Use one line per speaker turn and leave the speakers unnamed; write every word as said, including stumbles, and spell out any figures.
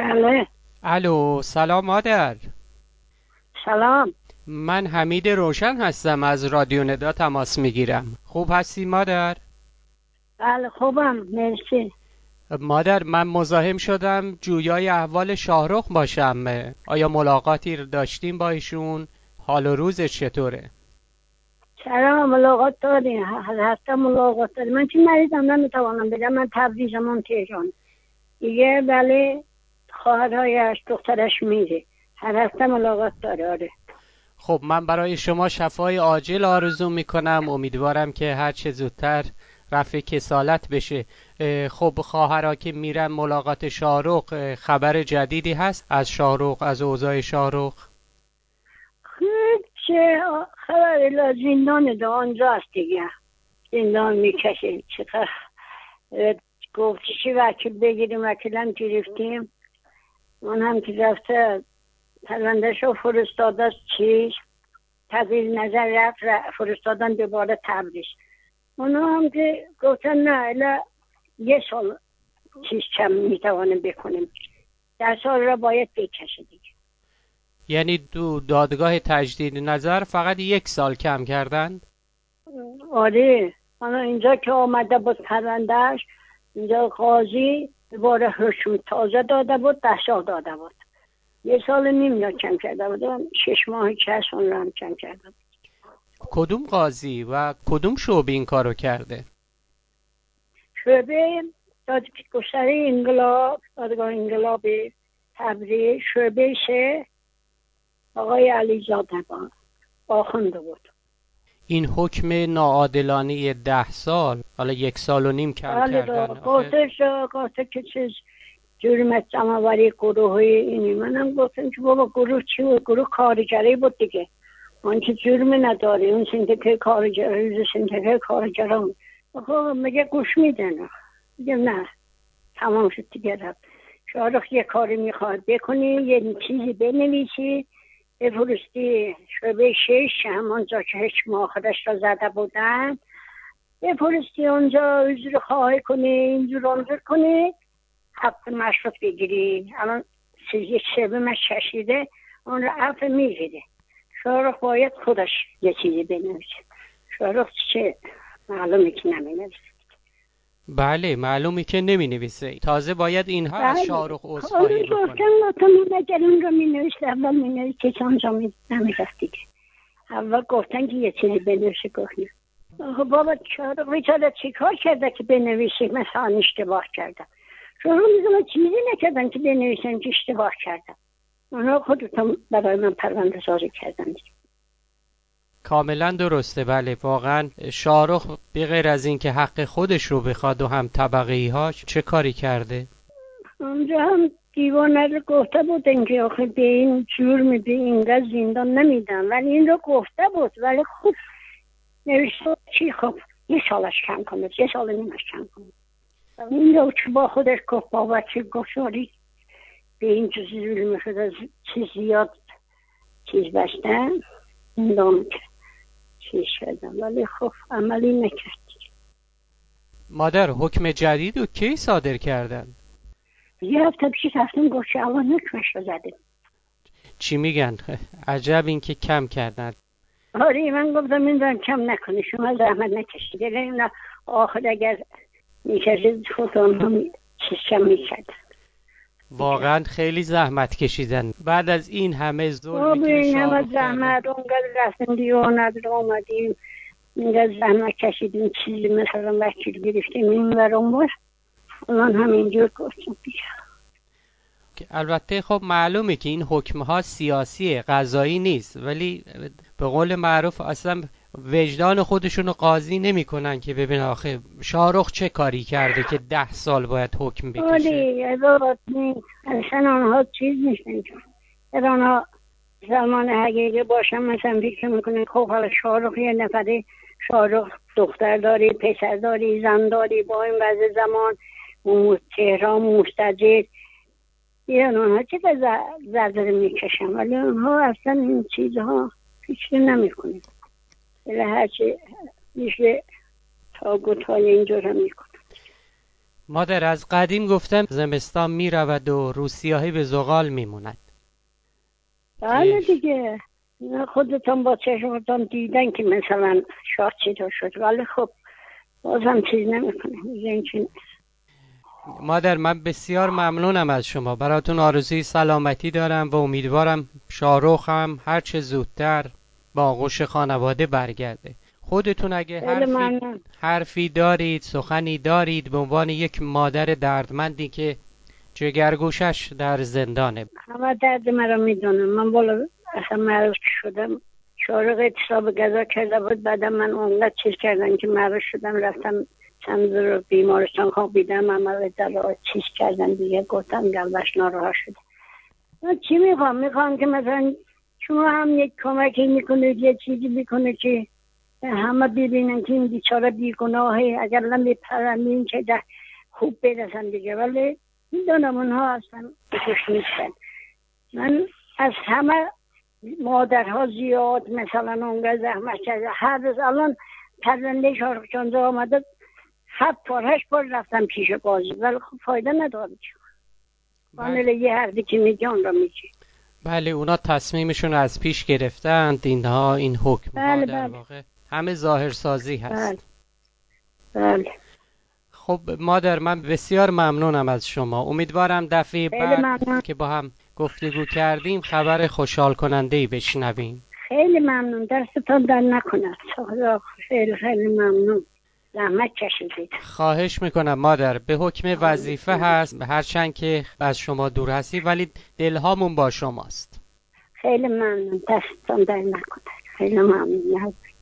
بله.
الو، سلام مادر.
سلام.
من حمید روشن هستم، از رادیو ندا تماس میگیرم. خوب هستی مادر؟
بله خوبم، مرسی.
مادر، من مزاحم شدم جویای احوال شاهرخ باشم. آیا ملاقاتی داشتیم با ایشون؟ حال و روزش چطوره؟
چرا ملاقات داریم؟ هر هفته ملاقات داریم. من چی مریضم نمیتوانم بگم. من تبریزم تهران دیگه. بله، خواهرهایش دخترش میره هر هفته ملاقات داره. آره.
خب من برای شما شفای عاجل آرزو میکنم. امیدوارم که هر چه زودتر رفع کسالت بشه. خب خواهرها که میرن ملاقات شاهرخ، خبر جدیدی هست از شاهرخ، از اوضاع شاهرخ؟
خب چه خبری؟ لا زندان ده آنجا است دیگه. زندان میکشه. چقدر گفت چی وکیل بگیریم، وکیلم گرفتیم. من هم که رفته پروندهش رو فرستاده است چیز تغییر نظر رفت, رفت فرستادن دوباره تبریز. اونا هم که گفتن نه الا یه سال چیز کم میتوانیم بکنیم، در سال را باید بکشه دیگه.
یعنی دو دادگاه تجدید نظر فقط یک سال کم کردند؟
آره. حالا اینجا که آمده بود پروندهش، اینجا قاضی دوباره حکم تازه داده بود، ده سال داده بود. یه سال نیم یا کم کرده بود، شش ماه که اون را هم کم کرده بود.
کدوم قاضی و کدوم شعبه این کارو کرده؟
شعبه دادگستری انقلاب، دادگاه انقلاب تبریز، شعبه شه آقای علیزاده آخونده بود.
این حکم ناعادلانه ده سال، حالا یک سال و نیم کم
بله
کردن.
قاطش قاطع که چیز جرمت جمعوری گروه های اینی. منم گفتم که بابا گروه چی بود؟ گروه کارگری بود دیگه. من که جرم نداره. اون سندکه کارگری سندکه کارگران خب مگه گوش میدن؟ میگه نه تمام شد دیگه. رفت شاهرخ یه کاری میخواد بکنی، یه چیزی بنویسی بفرستی شعبه شش، همانجا که هیچ ماخرش را زده بودن، بفرستی اونجا حضور خواهی کنی، اینجور آنجور کنی، حق مشروط بگیری. الان یک شعبه من ششیده اون را عفو میگیره. شاهرخ باید خودش یه چیزی بنویسه. شاهرخ چه معلومه که نمی نویسه.
بله معلومه که نمی نویسه. تازه باید اینها از شاهرخ عذرخواهی
بکنه.
بکنن.
گفتن اگر اون را می نویسه اول می نویسه که آنجا می نمیرفت دیگه. اول گفتن که یه چیزی بنویسه. گفتن خب بابا شاهرخ بیچاره چی کار کرده که بنویسه؟ مثلا اشتباه کردم. شاهرخ میگه چیزی نکردن که بنویسن که اشتباه کردم. اونا خودتون برای من پرونده سازی کردن دیگه.
کاملا درسته. بله واقعا شاهرخ به غیر از این که حق خودش رو بخواد و هم طبقه هاش چه کاری کرده؟
اونجا هم دیوانه رو گفته بودن که آخه به این جرم به اینقدر زندان نمیدن، ولی این رو گفته بود. ولی خوب نوشته چی خب یه سالش کم کنه، یه سال نیمش کم کنه. این رو که با خودش گفت با وکیل گفت شاری به این چیزی ظلم شده، چیز زیاد چیز بستن زندان چیز شدن، ولی خب عملی نکرد.
مادر، حکم جدید رو کی صادر کردن؟
یه هفته پیش رفتیم گفت که الان حکمش رو زدیم.
چی میگن؟ عجب این که کم کردن.
آره من گفتم این رو کم نکنی، شما زحمت نکشید. این آخر اگر میکشید خودم هم چیز کم میکردن.
واقعا خیلی زحمت کشیدن بعد از این همه ظلمی که
این همه
شاهرخ
زحمت
کرده.
اونقدر رفتیم دیوانت رو آمدیم، اینقدر زحمت کشیدیم، چیزی مثلا وکیل گرفتیم این ورون باش. الان همینجور گفتیم بیا.
البته خب معلومه که این حکم ها سیاسیه، قضایی نیست، ولی به قول معروف اصلا وجدان خودشونو قاضی نمی کنن که ببین آخه شاهرخ چه کاری کرده که ده سال باید حکم بکشه.
آره عبارت نیست. اصلا آنها چیز نیستن. اگر آنها زمان حقیقی باشن مثلا فکر میکنن خب حالا شاهرخ یه نفره، شاهرخ دختر داری، پسر داری، زن داری، با این وضع زمان تهران مستجر، یه اونها چه زرزره میکشن، ولی اونها اصلا این چیزها فکر نمیکنن. ولی هرچی میشه تا گوت های اینجور هم میکنن.
مادر از قدیم گفتم زمستان می رود و روسیاهی به زغال می موند.
بله دیگه، خودتون با چشمتون دیدن که مثلا شاد چیزا شد، ولی خب بازم چیز نمی کنه.
مادر من بسیار ممنونم از شما، براتون آرزوی سلامتی دارم و امیدوارم شاروخ هم هر چه زودتر با آغوش خانواده برگرده. خودتون اگه حرفی, حرفی دارید، سخنی دارید به عنوان یک مادر دردمندی که جگرگوشش در زندانه.
همه درد مرا میدونم. من بالا اصلا معروف شدم، شارق اعتصاب غذا کرده بود، بعدم من اونقدر چیز کردن که معروف شدم، رفتم چند رو بیمارستان خوابیدم، عمل دلال چیز کردن دیگه، گفتم گلبش ناراحت شده. من چی میخوام؟ میخوام که مثلا شما هم یک کمکی میکنید، یه چیزی میکنه که همه ببینن که این بیچاره بیگناهه، اگر لم بپرمین که ده خوب برسن دیگه. ولی میدونم اونها اصلا خوش نیستن. من از همه مادرها زیاد مثلا اونگاه زحمت کرده، هر روز الان پرنده شارق جانزه آمده هفت بار هشت بار رفتم پیش قاضی، ولی خب فایده نداره. بله. یه حرفی که میگه اون را میگه.
بله اونا تصمیمشون از پیش گرفتن، اینها این حکم ها
بله
در
بله.
واقع همه ظاهرسازی هست.
بله. بله.
خب مادر من بسیار ممنونم از شما. امیدوارم دفعه بعد ممنون. که با هم گفتگو کردیم خبر خوشحال کننده‌ای بشنویم.
خیلی ممنون، دستتان در نکنه. خیلی خیلی ممنون، زحمت کشیدید.
خواهش میکنم مادر، به حکم وظیفه هست، هرچند که از شما دور هستی ولی دلهامون با شماست.
خیلی ممنون، دستتان در نکنه. خیلی ممنون.